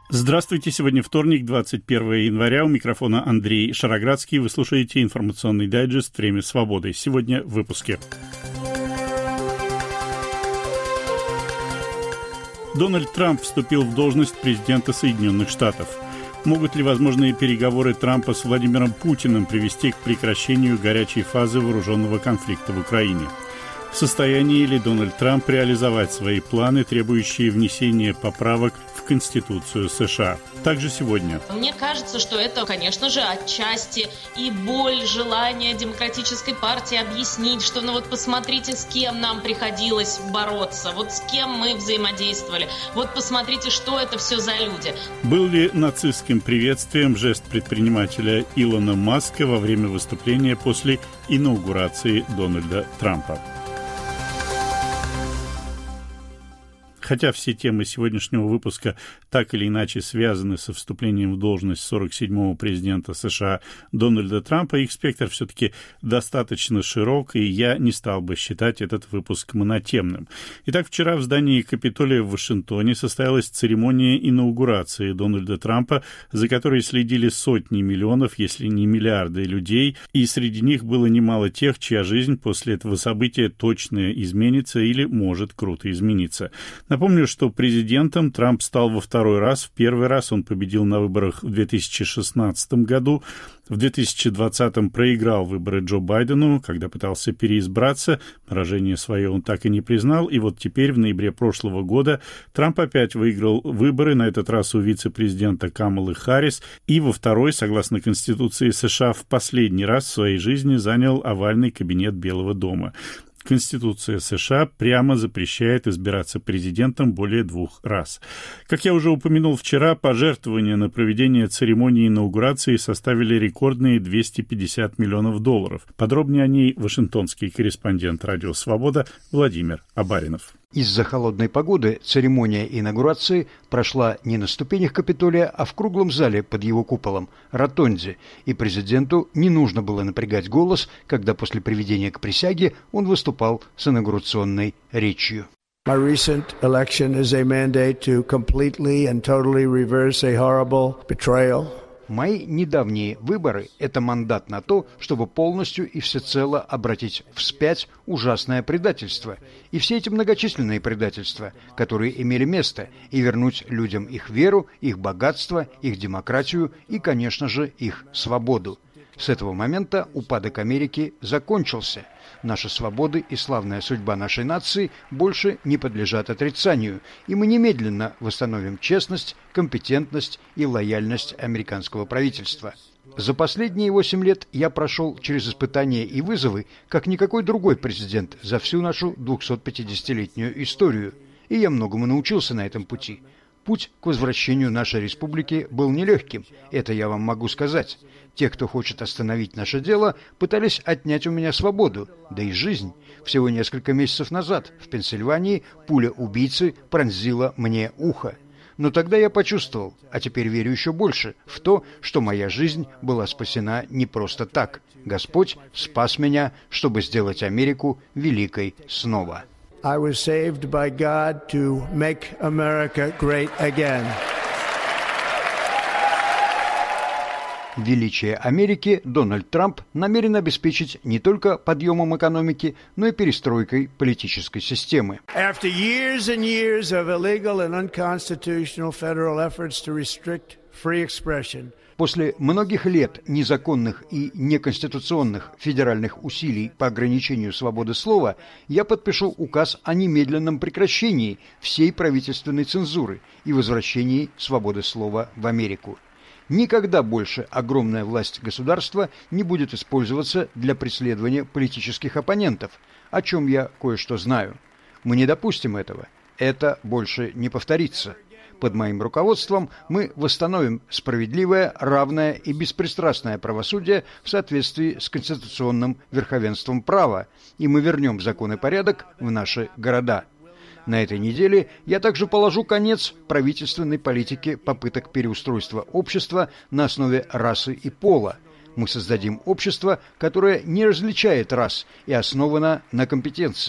Здравствуйте. Сегодня вторник, 21 января. У микрофона Андрей Шароградский. Вы слушаете информационный дайджест «Время свободы». Сегодня в выпуске. Дональд Трамп вступил в должность президента Соединенных Штатов. Могут ли возможные переговоры Трампа с Владимиром Путиным привести к прекращению горячей фазы вооруженного конфликта в Украине? В состоянии ли Дональд Трамп реализовать свои планы, требующие внесения поправок в Конституцию США? Также сегодня. Мне кажется, что это, конечно же, отчасти и боль, желание демократической партии объяснить, что посмотрите, с кем нам приходилось бороться, с кем мы взаимодействовали, посмотрите, что это все за люди. Был ли нацистским приветствием жест предпринимателя Илона Маска во время выступления после инаугурации Дональда Трампа? Хотя все темы сегодняшнего выпуска так или иначе связаны со вступлением в должность 47-го президента США Дональда Трампа, их спектр все-таки достаточно широк, и я не стал бы считать этот выпуск монотемным. Итак, вчера в здании Капитолия в Вашингтоне состоялась церемония инаугурации Дональда Трампа, за которой следили сотни миллионов, если не миллиарды людей, и среди них было немало тех, чья жизнь после этого события точно изменится или может круто измениться. Напомню, что президентом Трамп стал во второй раз. В первый раз он победил на выборах в 2016 году. В 2020 проиграл выборы Джо Байдену, когда пытался переизбраться. Поражение свое он так и не признал. И теперь, в ноябре прошлого года, Трамп опять выиграл выборы, на этот раз у вице-президента Камалы Харрис. И во второй, согласно Конституции США, в последний раз в своей жизни занял овальный кабинет Белого дома. Конституция США прямо запрещает избираться президентом более 2 раз. Как я уже упомянул вчера, пожертвования на проведение церемонии инаугурации составили рекордные $250 миллионов. Подробнее о ней вашингтонский корреспондент «Радио Свобода» Владимир Абаринов. Из-за холодной погоды церемония инаугурации прошла не на ступенях Капитолия, а в круглом зале под его куполом, ротонде, и президенту не нужно было напрягать голос, когда после приведения к присяге он выступал с инаугурационной речью. My recent election is a mandate to completely and totally reverse a horrible betrayal. Мои недавние выборы – это мандат на то, чтобы полностью и всецело обратить вспять ужасное предательство и все эти многочисленные предательства, которые имели место, и вернуть людям их веру, их богатство, их демократию и, конечно же, их свободу. С этого момента упадок Америки закончился. Наши свободы и славная судьба нашей нации больше не подлежат отрицанию, и мы немедленно восстановим честность, компетентность и лояльность американского правительства. За последние 8 лет я прошел через испытания и вызовы, как никакой другой президент за всю нашу 250-летнюю историю, и я многому научился на этом пути. Путь к возвращению нашей республики был нелегким, это я вам могу сказать. Те, кто хочет остановить наше дело, пытались отнять у меня свободу, да и жизнь. Всего несколько месяцев назад в Пенсильвании пуля убийцы пронзила мне ухо. Но тогда я почувствовал, а теперь верю еще больше, в то, что моя жизнь была спасена не просто так. Господь спас меня, чтобы сделать Америку великой снова. I was saved by God to make America great again. Величие Америки Дональд Трамп намерен обеспечить не только подъемом экономики, но и перестройкой политической системы. After years and years of illegal and unconstitutional federal efforts to restrict free expression, после многих лет незаконных и неконституционных федеральных усилий по ограничению свободы слова, я подпишу указ о немедленном прекращении всей правительственной цензуры и возвращении свободы слова в Америку. Никогда больше огромная власть государства не будет использоваться для преследования политических оппонентов, о чем я кое-что знаю. Мы не допустим этого. Это больше не повторится. Под моим руководством мы восстановим справедливое, равное и беспристрастное правосудие в соответствии с конституционным верховенством права, и мы вернем закон и порядок в наши города. На этой неделе я также положу конец правительственной политике попыток переустройства общества на основе расы и пола. Мы создадим общество, которое не различает рас и основано на компетенции.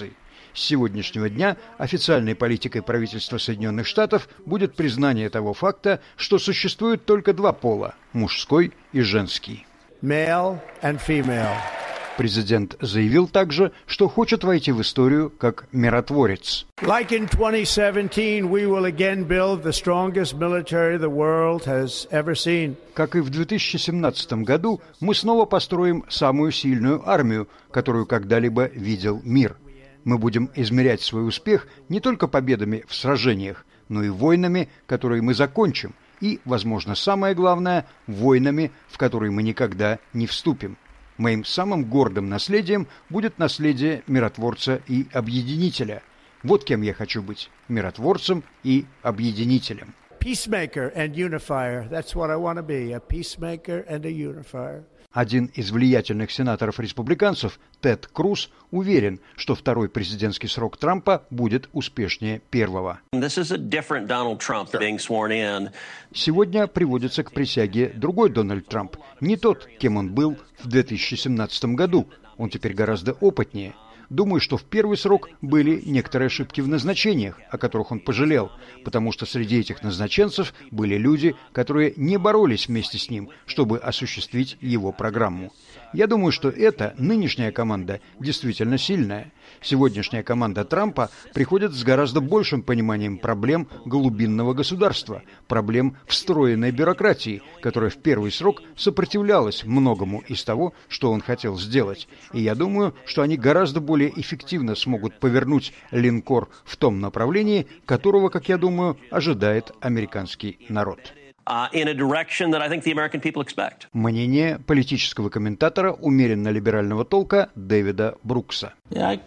С сегодняшнего дня официальной политикой правительства Соединенных Штатов будет признание того факта, что существует только два пола – мужской и женский. Male and female. Президент заявил также, что хочет войти в историю как миротворец. Like in 2017, we will again build the strongest military the world has ever seen. Как и в 2017 году, мы снова построим самую сильную армию, которую когда-либо видел мир. Мы будем измерять свой успех не только победами в сражениях, но и войнами, которые мы закончим, и, возможно, самое главное, войнами, в которые мы никогда не вступим. Моим самым гордым наследием будет наследие миротворца и объединителя. Вот кем я хочу быть – миротворцем и объединителем. Peacemaker and unifier. That's what I want to be, a peacemaker and a unifier. Один из влиятельных сенаторов-республиканцев, Тед Круз, уверен, что второй президентский срок Трампа будет успешнее первого. Сегодня приводится к присяге другой Дональд Трамп, не тот, кем он был в 2017 году. Он теперь гораздо опытнее. Думаю, что в первый срок были некоторые ошибки в назначениях, о которых он пожалел, потому что среди этих назначенцев были люди, которые не боролись вместе с ним, чтобы осуществить его программу. Я думаю, что эта нынешняя команда действительно сильная. Сегодняшняя команда Трампа приходит с гораздо большим пониманием проблем глубинного государства, проблем встроенной бюрократии, которая в первый срок сопротивлялась многому из того, что он хотел сделать. И я думаю, что они гораздо более эффективно смогут повернуть линкор в том направлении, которого, как я думаю, ожидает американский народ. Мнение политического комментатора умеренно-либерального толка Дэвида Брукса. Я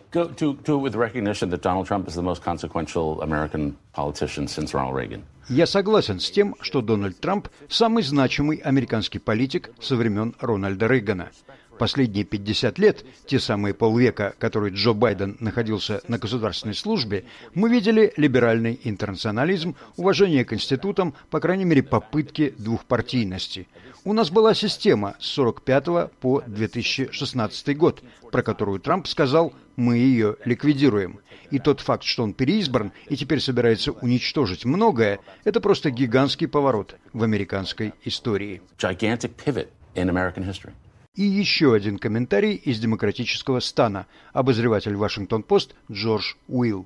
согласен с тем, что Дональд Трамп – самый значимый американский политик со времен Рональда Рейгана. Последние 50 лет, те самые полвека, которые Джо Байден находился на государственной службе, мы видели либеральный интернационализм, уважение к институтам, по крайней мере, попытки двухпартийности. У нас была система с 1945 по 2016 год, про которую Трамп сказал: «Мы ее ликвидируем». И тот факт, что он переизбран и теперь собирается уничтожить многое, это просто гигантский поворот в американской истории. И еще один комментарий из демократического стана. Обозреватель «Вашингтон-Пост» Джордж Уилл.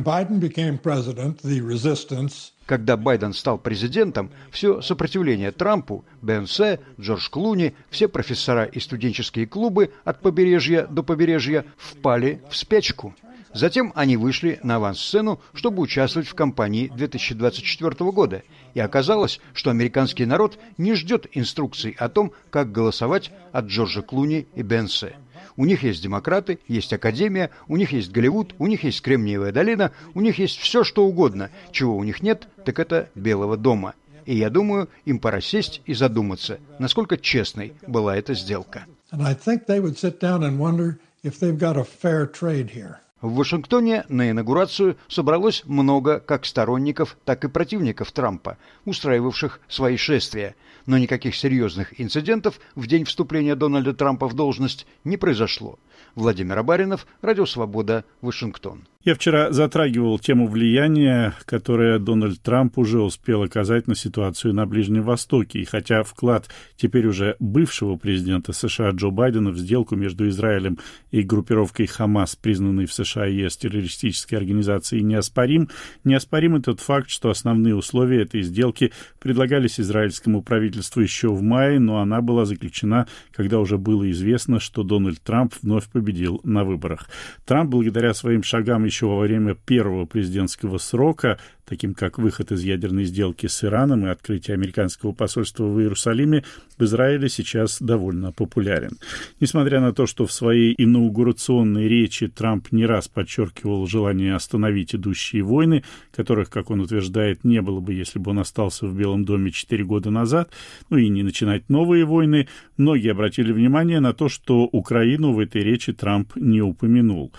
Когда Байден стал президентом, все сопротивление Трампу, Бенсе, Джордж Клуни, все профессора и студенческие клубы от побережья до побережья впали в спячку. Затем они вышли на авансцену, чтобы участвовать в кампании 2024 года. И оказалось, что американский народ не ждет инструкций о том, как голосовать от Джорджа Клуни и Бенсе. У них есть демократы, есть академия, у них есть Голливуд, у них есть Кремниевая долина, у них есть все, что угодно. Чего у них нет, так это Белого дома. И я думаю, им пора сесть и задуматься, насколько честной была эта сделка. В Вашингтоне на инаугурацию собралось много как сторонников, так и противников Трампа, устраивавших свои шествия. Но никаких серьезных инцидентов в день вступления Дональда Трампа в должность не произошло. Владимир Абаринов, Радио Свобода, Вашингтон. Я вчера затрагивал тему влияния, которое Дональд Трамп уже успел оказать на ситуацию на Ближнем Востоке. И хотя вклад теперь уже бывшего президента США Джо Байдена в сделку между Израилем и группировкой Хамас, признанной в США и ЕС террористической организацией, неоспорим тот факт, что основные условия этой сделки предлагались израильскому правительству еще в мае, но она была заключена, когда уже было известно, что Дональд Трамп вновь победил на выборах. Трамп, благодаря своим шагам еще во время первого президентского срока, таким как выход из ядерной сделки с Ираном и открытие американского посольства в Иерусалиме, в Израиле сейчас довольно популярен. Несмотря на то, что в своей инаугурационной речи Трамп не раз подчеркивал желание остановить идущие войны, которых, как он утверждает, не было бы, если бы он остался в Белом доме 4 года назад, и не начинать новые войны, многие обратили внимание на то, что Украину в этой речи Трамп не упомянул.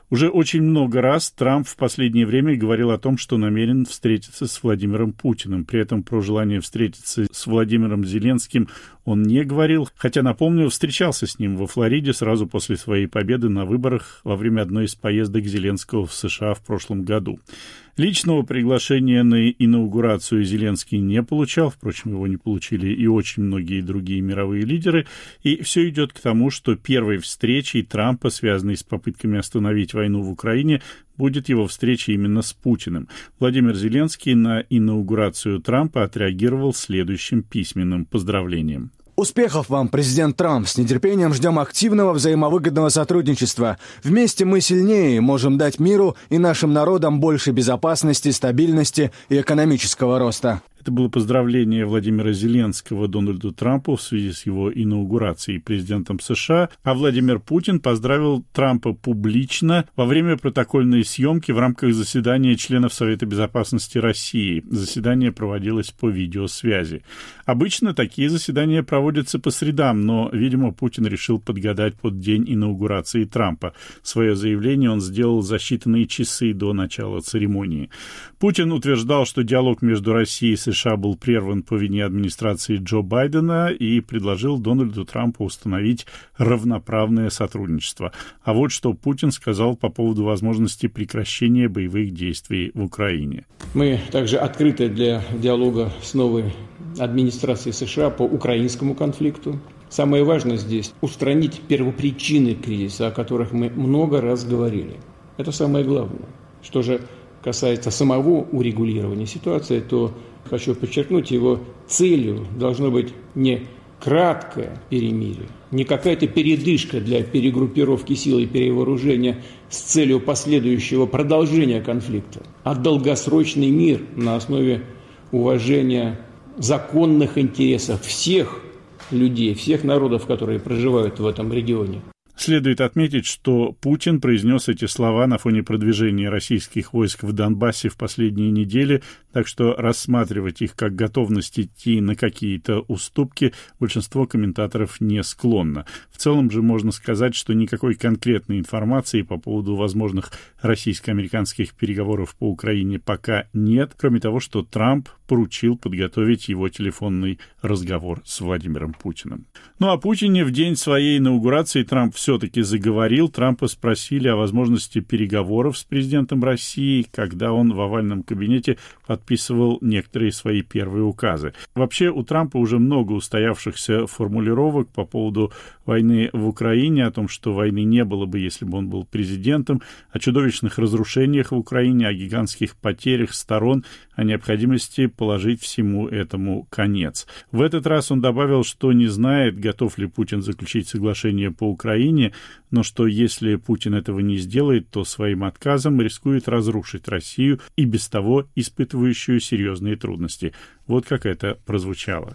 Уже очень много раз Трамп в последнее время говорил о том, что намерен встретиться с Владимиром Путиным. При этом про желание встретиться с Владимиром Зеленским он не говорил, хотя, напомню, встречался с ним во Флориде сразу после своей победы на выборах во время одной из поездок Зеленского в США в прошлом году. Личного приглашения на инаугурацию Зеленский не получал, впрочем, его не получили и очень многие другие мировые лидеры, и все идет к тому, что первой встречей Трампа, связанной с попытками остановить войну в Украине, будет его встреча именно с Путиным. Владимир Зеленский на инаугурацию Трампа отреагировал следующим письменным поздравлением. Успехов вам, президент Трамп. С нетерпением ждем активного взаимовыгодного сотрудничества. Вместе мы сильнее и можем дать миру и нашим народам больше безопасности, стабильности и экономического роста. Это было поздравление Владимира Зеленского Дональду Трампу в связи с его инаугурацией президентом США, а Владимир Путин поздравил Трампа публично во время протокольной съемки в рамках заседания членов Совета Безопасности России. Заседание проводилось по видеосвязи. Обычно такие заседания проводятся по средам, но, видимо, Путин решил подгадать под день инаугурации Трампа. Свое заявление он сделал за считанные часы до начала церемонии. Путин утверждал, что диалог между Россией и США был прерван по вине администрации Джо Байдена и предложил Дональду Трампу установить равноправное сотрудничество. А вот что Путин сказал по поводу возможности прекращения боевых действий в Украине. Мы также открыты для диалога с новой администрацией США по украинскому конфликту. Самое важное здесь – устранить первопричины кризиса, о которых мы много раз говорили. Это самое главное. Что же касается самого урегулирования ситуации, то хочу подчеркнуть, его целью должно быть не краткое перемирие, не какая-то передышка для перегруппировки сил и перевооружения с целью последующего продолжения конфликта, а долгосрочный мир на основе уважения законных интересов всех людей, всех народов, которые проживают в этом регионе. Следует отметить, что Путин произнес эти слова на фоне продвижения российских войск в Донбассе в последние недели, так что рассматривать их как готовность идти на какие-то уступки большинство комментаторов не склонно. В целом же можно сказать, что никакой конкретной информации по поводу возможных российско-американских переговоров по Украине пока нет, кроме того, что Трамп поручил подготовить его телефонный разговор с Владимиром Путиным. Ну а Путине в день своей инаугурации Трамп все-таки заговорил. Трампа спросили о возможности переговоров с президентом России, когда он в овальном кабинете подписывал некоторые свои первые указы. Вообще у Трампа уже много устоявшихся формулировок по поводу войны в Украине, о том, что войны не было бы, если бы он был президентом, о чудовищных разрушениях в Украине, о гигантских потерях сторон, о необходимости положить всему этому конец. В этот раз он добавил, что не знает, готов ли Путин заключить соглашение по Украине, но что если Путин этого не сделает, то своим отказом рискует разрушить Россию и без того испытывающую серьезные трудности. Вот как это прозвучало.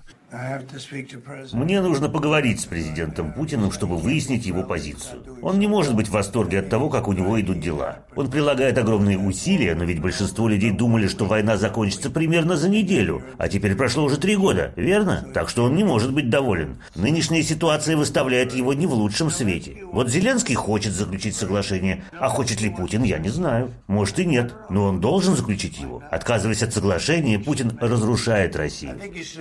Мне нужно поговорить с президентом Путиным, чтобы выяснить его позицию. Он не может быть в восторге от того, как у него идут дела. Он прилагает огромные усилия, но ведь большинство людей думали, что война закончится примерно за неделю, а теперь прошло уже 3 года, верно? Так что он не может быть доволен. Нынешняя ситуация выставляет его не в лучшем свете. Вот Зеленский хочет заключить соглашение, а хочет ли Путин, я не знаю. Может и нет, но он должен заключить его. Отказываясь от соглашения, Путин разрушает Россию.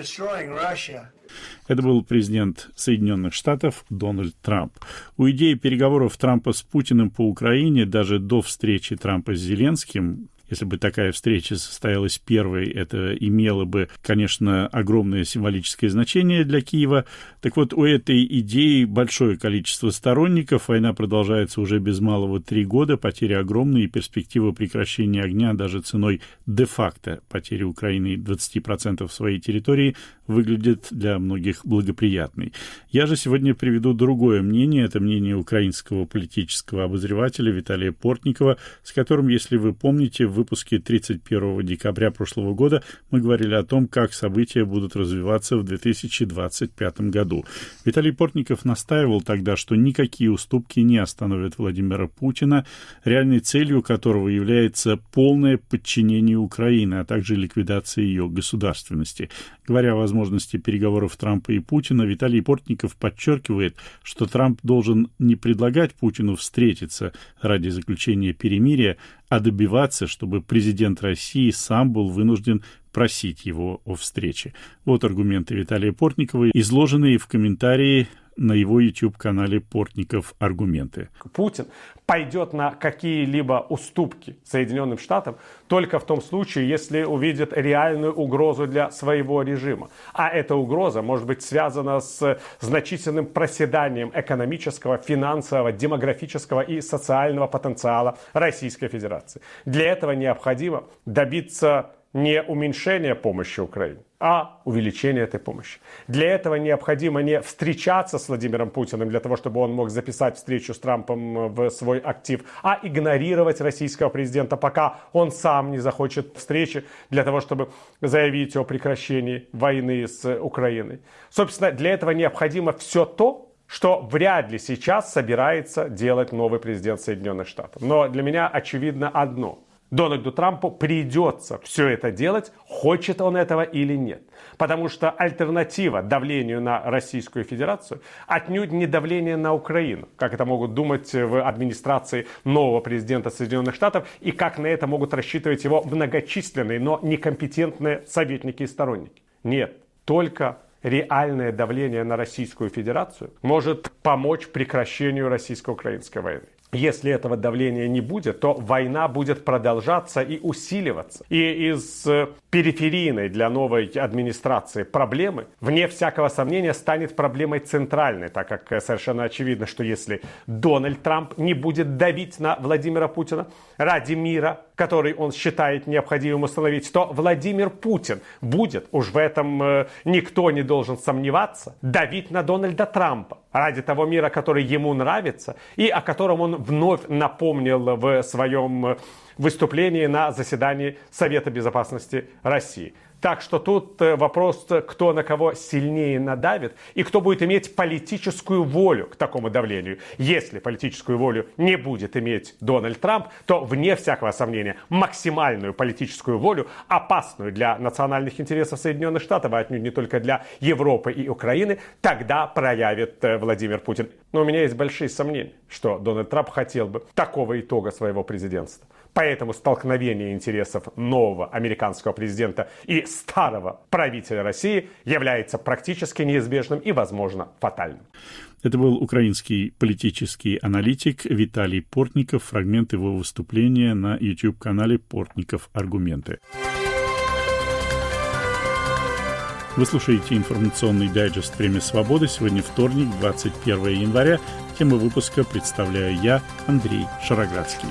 Это был президент Соединенных Штатов Дональд Трамп. У идеи переговоров Трампа с Путиным по Украине даже до встречи Трампа с Зеленским, если бы такая встреча состоялась первой, это имело бы, конечно, огромное символическое значение для Киева. Так вот, у этой идеи большое количество сторонников. Война продолжается уже без малого 3 года. Потери огромные, и перспектива прекращения огня даже ценой де-факто потери Украины 20% своей территории выглядит для многих благоприятной. Я же сегодня приведу другое мнение. Это мнение украинского политического обозревателя Виталия Портникова, с которым, если вы помните, в выпуске 31 декабря прошлого года мы говорили о том, как события будут развиваться в 2025 году. Виталий Портников настаивал тогда, что никакие уступки не остановят Владимира Путина, реальной целью которого является полное подчинение Украины, а также ликвидация ее государственности. Говоря о возможности переговоров Трампа и Путина, Виталий Портников подчеркивает, что Трамп должен не предлагать Путину встретиться ради заключения перемирия, а добиваться, чтобы президент России сам был вынужден просить его о встрече. Вот аргументы Виталия Портникова, изложенные в комментарии на его YouTube-канале «Портников. Аргументы». Путин пойдет на какие-либо уступки Соединенным Штатам только в том случае, если увидит реальную угрозу для своего режима. А эта угроза может быть связана с значительным проседанием экономического, финансового, демографического и социального потенциала Российской Федерации. Для этого необходимо добиться не уменьшения помощи Украине, а увеличения этой помощи. Для этого необходимо не встречаться с Владимиром Путиным для того, чтобы он мог записать встречу с Трампом в свой актив, а игнорировать российского президента, пока он сам не захочет встречи для того, чтобы заявить о прекращении войны с Украиной. Собственно, для этого необходимо все то, что вряд ли сейчас собирается делать новый президент Соединенных Штатов. Но для меня очевидно одно. Дональду Трампу придется все это делать, хочет он этого или нет. Потому что альтернатива давлению на Российскую Федерацию отнюдь не давление на Украину, как это могут думать в администрации нового президента Соединенных Штатов и как на это могут рассчитывать его многочисленные, но некомпетентные советники и сторонники. Нет, только реальное давление на Российскую Федерацию может помочь прекращению российско-украинской войны. Если этого давления не будет, то война будет продолжаться и усиливаться. И из периферийной для новой администрации проблемы, вне всякого сомнения, станет проблемой центральной, так как совершенно очевидно, что если Дональд Трамп не будет давить на Владимира Путина ради мира, который он считает необходимым установить, то Владимир Путин будет, уж в этом никто не должен сомневаться, давить на Дональда Трампа ради того мира, который ему нравится и о котором он вновь напомнил в своем выступлении на заседании Совета Безопасности России. Так что тут вопрос, кто на кого сильнее надавит и кто будет иметь политическую волю к такому давлению. Если политическую волю не будет иметь Дональд Трамп, то, вне всякого сомнения, максимальную политическую волю, опасную для национальных интересов Соединенных Штатов, а отнюдь не только для Европы и Украины, тогда проявит Владимир Путин. Но у меня есть большие сомнения, что Дональд Трамп хотел бы такого итога своего президентства. Поэтому столкновение интересов нового американского президента и старого правителя России является практически неизбежным и, возможно, фатальным. Это был украинский политический аналитик Виталий Портников. Фрагмент его выступления на YouTube-канале «Портников. Аргументы». Вы слушаете информационный дайджест «Время свободы». Сегодня вторник, 21 января. Тему выпуска представляю я, Андрей Шароградский.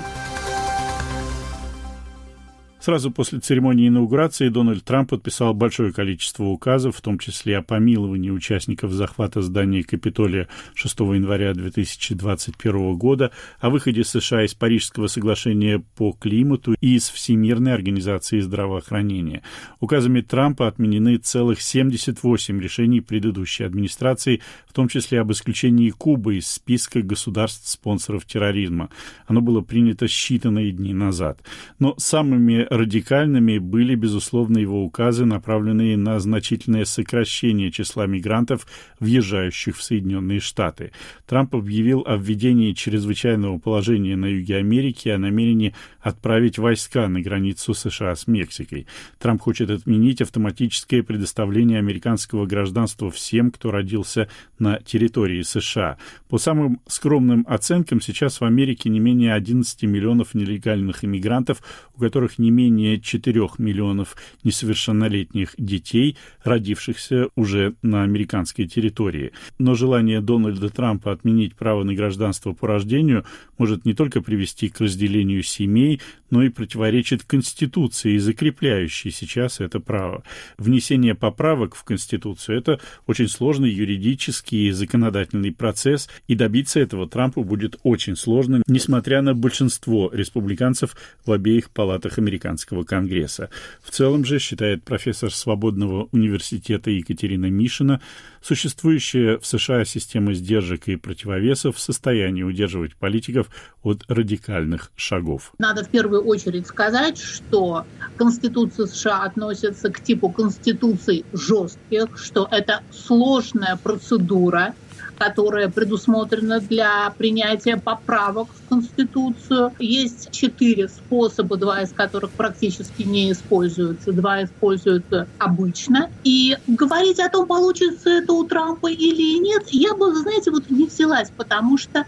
Сразу после церемонии инаугурации Дональд Трамп подписал большое количество указов, в том числе о помиловании участников захвата здания Капитолия 6 января 2021 года, о выходе США из Парижского соглашения по климату и из Всемирной организации здравоохранения. Указами Трампа отменены целых 78 решений предыдущей администрации, в том числе об исключении Кубы из списка государств-спонсоров терроризма. Оно было принято считанные дни назад. Но самыми радикальными были, безусловно, его указы, направленные на значительное сокращение числа мигрантов, въезжающих в Соединенные Штаты. Трамп объявил о введении чрезвычайного положения на юге Америки и о намерении отправить войска на границу США с Мексикой. Трамп хочет отменить автоматическое предоставление американского гражданства всем, кто родился на территории США. По самым скромным оценкам, сейчас в Америке не менее 11 миллионов нелегальных иммигрантов, у которых не менее менее 4 миллионов несовершеннолетних детей, родившихся уже на американской территории. Но желание Дональда Трампа отменить право на гражданство по рождению может не только привести к разделению семей, но и противоречит Конституции, закрепляющей сейчас это право. Внесение поправок в Конституцию – это очень сложный юридический и законодательный процесс, и добиться этого Трампу будет очень сложно, несмотря на большинство республиканцев в обеих палатах американского Конгресса. В целом же, считает профессор Свободного университета Екатерина Мишина, существующая в США система сдержек и противовесов в состоянии удерживать политиков от радикальных шагов. Надо в первую очередь сказать, что Конституция США относится к типу конституций жестких, что это сложная процедура, которая предусмотрена для принятия поправок в Конституцию. Есть 4 способа, 2 из которых практически не используются, 2 используются обычно. И говорить о том, получится это у Трампа или нет, я бы, знаете, не взялась, потому что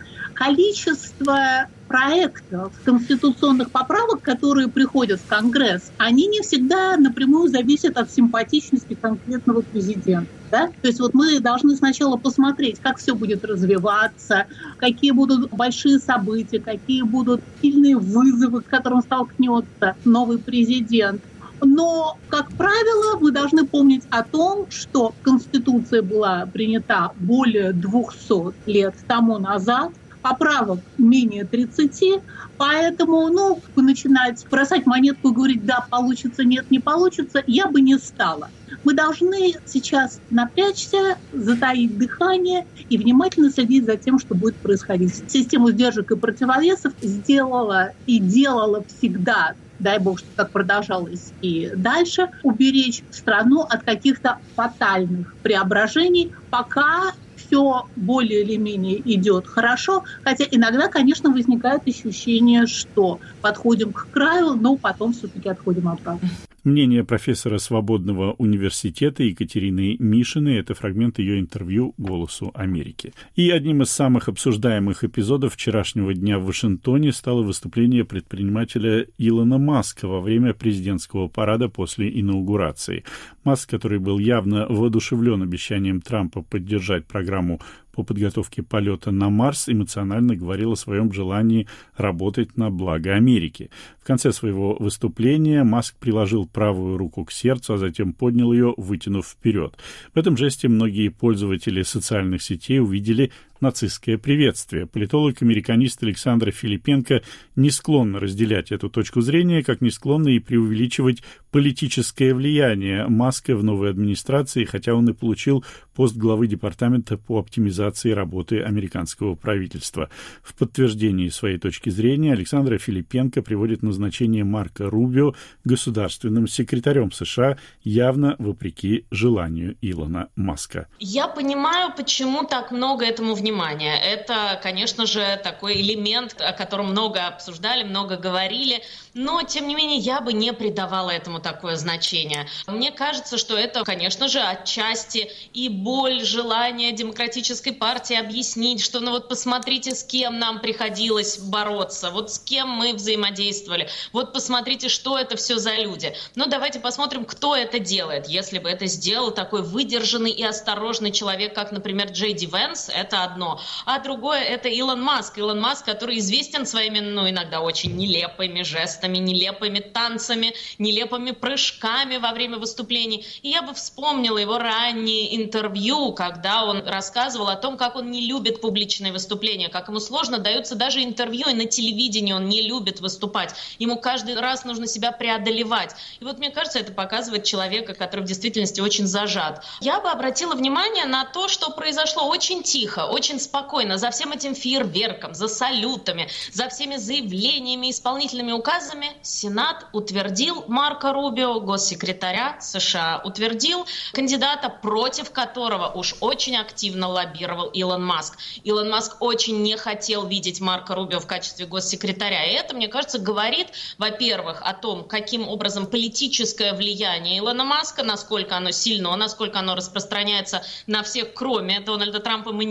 количество проектов конституционных поправок, которые приходят в Конгресс, они не всегда напрямую зависят от симпатичности конкретного президента. Да? То есть мы должны сначала посмотреть, как все будет развиваться, какие будут большие события, какие будут сильные вызовы, к которым столкнется новый президент. Но, как правило, мы должны помнить о том, что Конституция была принята более 200 лет тому назад, поправок менее 30, поэтому, начинать бросать монетку и говорить, да, получится, нет, не получится, я бы не стала. Мы должны сейчас напрячься, затаить дыхание и внимательно следить за тем, что будет происходить. Систему сдержек и противовесов сделала и делала всегда, дай бог, что так продолжалось и дальше, уберечь страну от каких-то фатальных преображений, пока все более или менее идет хорошо, хотя иногда, конечно, возникает ощущение, что подходим к краю, но потом все-таки отходим обратно. Мнение профессора Свободного университета Екатерины Мишиной – это фрагмент ее интервью «Голосу Америки». И одним из самых обсуждаемых эпизодов вчерашнего дня в Вашингтоне стало выступление предпринимателя Илона Маска во время президентского парада после инаугурации. Маск, который был явно воодушевлен обещанием Трампа поддержать программу по подготовке полета на Марс, эмоционально говорил о своем желании работать на благо Америки. В конце своего выступления Маск приложил правую руку к сердцу, а затем поднял ее, вытянув вперед. В этом жесте многие пользователи социальных сетей увидели нацистское приветствие. Политолог-американист Александра Филипенко не склонна разделять эту точку зрения, как не склонна и преувеличивать политическое влияние Маска в новой администрации, хотя он и получил пост главы департамента по оптимизации работы американского правительства. В подтверждении своей точки зрения Александра Филипенко приводит назначение Марко Рубио государственным секретарем США, явно вопреки желанию Илона Маска. Я понимаю, почему так много этому внимания. Это, конечно же, такой элемент, о котором много обсуждали, много говорили, но, тем не менее, я бы не придавала этому такое значение. Мне кажется, что это, конечно же, отчасти и боль, желание демократической партии объяснить, что посмотрите, с кем нам приходилось бороться, с кем мы взаимодействовали, посмотрите, что это все за люди. Но давайте посмотрим, кто это делает. Если бы это сделал такой выдержанный и осторожный человек, как, например, Джей Ди Венс, это одно. А другое — это Илон Маск. Илон Маск, который известен своими, иногда очень нелепыми жестами, нелепыми танцами, нелепыми прыжками во время выступлений. И я бы вспомнила его ранние интервью, когда он рассказывал о том, как он не любит публичные выступления, как ему сложно даются даже интервью, и на телевидении он не любит выступать. Ему каждый раз нужно себя преодолевать. И мне кажется, это показывает человека, который в действительности очень зажат. Я бы обратила внимание на то, что произошло очень тихо, очень спокойно, за всем этим фейерверком, за салютами, за всеми заявлениями, исполнительными указами Сенат утвердил Марко Рубио, госсекретаря США, утвердил кандидата, против которого уж очень активно лоббировал Илон Маск. Илон Маск очень не хотел видеть Марко Рубио в качестве госсекретаря. И это, мне кажется, говорит, во-первых, о том, каким образом политическое влияние Илона Маска, насколько оно сильно, насколько оно распространяется на всех, кроме Дональда Трампа, мы не берем здесь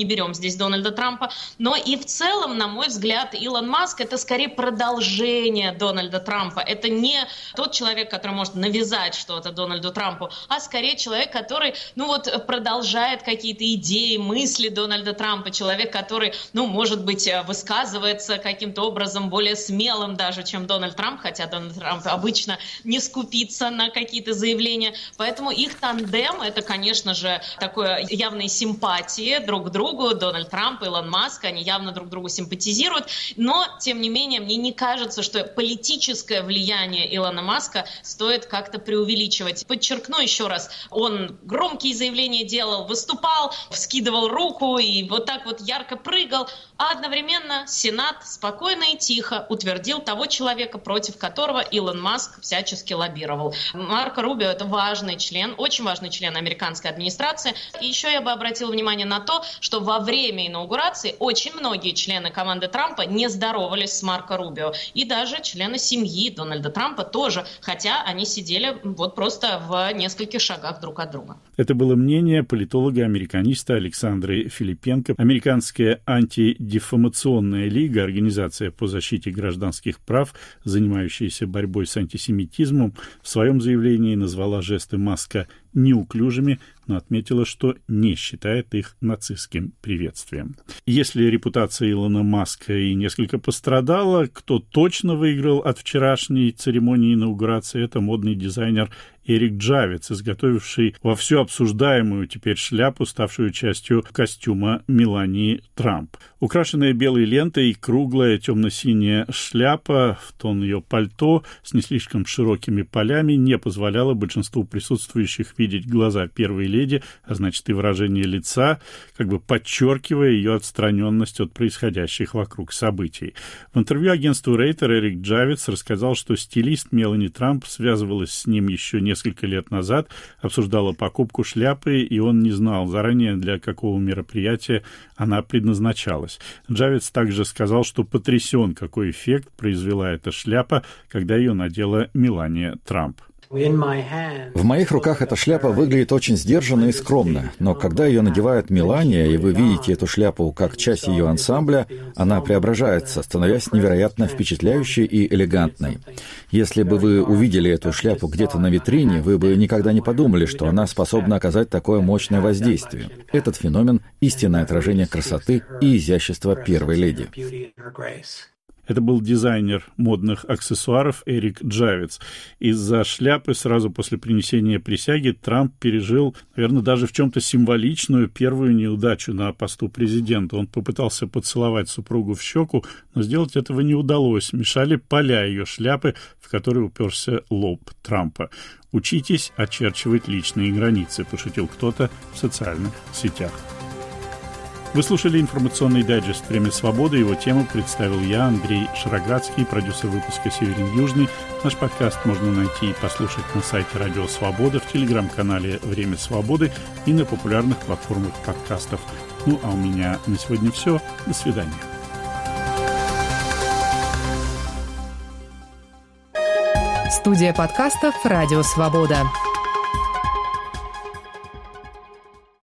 здесь Дональда Трампа, но и в целом, на мой взгляд, Илон Маск — это скорее продолжение Дональда Трампа. Это не тот человек, который может навязать что-то Дональду Трампу, а скорее человек, который, продолжает какие-то идеи, мысли Дональда Трампа, человек, который, может быть, высказывается каким-то образом более смелым даже, чем Дональд Трамп, хотя Дональд Трамп обычно не скупится на какие-то заявления. Поэтому их тандем — это, конечно же, такое явные симпатии друг к другу. Дональд Трамп и Илон Маск, они явно друг другу симпатизируют. Но, тем не менее, мне не кажется, что политическое влияние Илона Маска стоит как-то преувеличивать. Подчеркну еще раз, он громкие заявления делал, выступал, вскидывал руку и вот так вот ярко прыгал, а одновременно Сенат спокойно и тихо утвердил того человека, против которого Илон Маск всячески лоббировал. Марко Рубио — это важный член, очень важный член американской администрации. И еще я бы обратила внимание на то, что во время инаугурации очень многие члены команды Трампа не здоровались с Марко Рубио. И даже члены семьи Дональда Трампа тоже, хотя они сидели просто в нескольких шагах друг от друга. Это было мнение политолога-американиста Александры Филипенко. Американская антидефамационная лига, организация по защите гражданских прав, занимающаяся борьбой с антисемитизмом, в своем заявлении назвала жесты Маска неуклюжими, но отметила, что не считает их нацистским приветствием. Если репутация Илона Маска и несколько пострадала, кто точно выиграл от вчерашней церемонии инаугурации, это модный дизайнер Эрик Джавец, изготовивший вовсю обсуждаемую теперь шляпу, ставшую частью костюма Мелании Трамп. Украшенная белой лентой и круглая темно-синяя шляпа в тон ее пальто с не слишком широкими полями не позволяла большинству присутствующих видеть глаза первой леди, а значит и выражение лица, как бы подчеркивая ее отстраненность от происходящих вокруг событий. В интервью агентству Рейтер Эрик Джавец рассказал, что стилист Мелани Трамп связывалась с ним еще несколько лет назад, обсуждала покупку шляпы, и он не знал заранее, для какого мероприятия она предназначалась. Джавец также сказал, что потрясен, какой эффект произвела эта шляпа, когда ее надела Мелания Трамп. В моих руках эта шляпа выглядит очень сдержанно и скромно, но когда ее надевает Мелания, и вы видите эту шляпу как часть ее ансамбля, она преображается, становясь невероятно впечатляющей и элегантной. Если бы вы увидели эту шляпу где-то на витрине, вы бы никогда не подумали, что она способна оказать такое мощное воздействие. Этот феномен — истинное отражение красоты и изящества первой леди. Это был дизайнер модных аксессуаров Эрик Джавец. Из-за шляпы сразу после принесения присяги Трамп пережил, наверное, даже в чем-то символичную первую неудачу на посту президента. Он попытался поцеловать супругу в щеку, но сделать этого не удалось. Мешали поля ее шляпы, в которые уперся лоб Трампа. «Учитесь очерчивать личные границы», — пошутил кто-то в социальных сетях. Вы слушали информационный дайджест «Время свободы». Его тему представил я, Андрей Шароградский, продюсер выпуска «Северин Южный». Наш подкаст можно найти и послушать на сайте Радио Свобода, в телеграм-канале «Время свободы» и на популярных платформах подкастов. А у меня на сегодня все. До свидания. Студия подкастов «Радио Свобода».